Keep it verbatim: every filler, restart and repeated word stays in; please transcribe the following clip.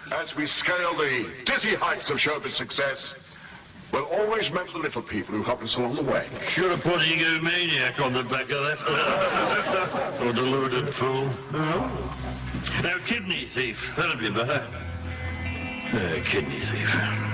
as we scale the dizzy heights of showbiz success, we'll always remember the little people who helped us along the way. Should have put egomaniac on the back of that. Or deluded fool. No? Now, kidney thief. That'll be better. Uh, kidney thief.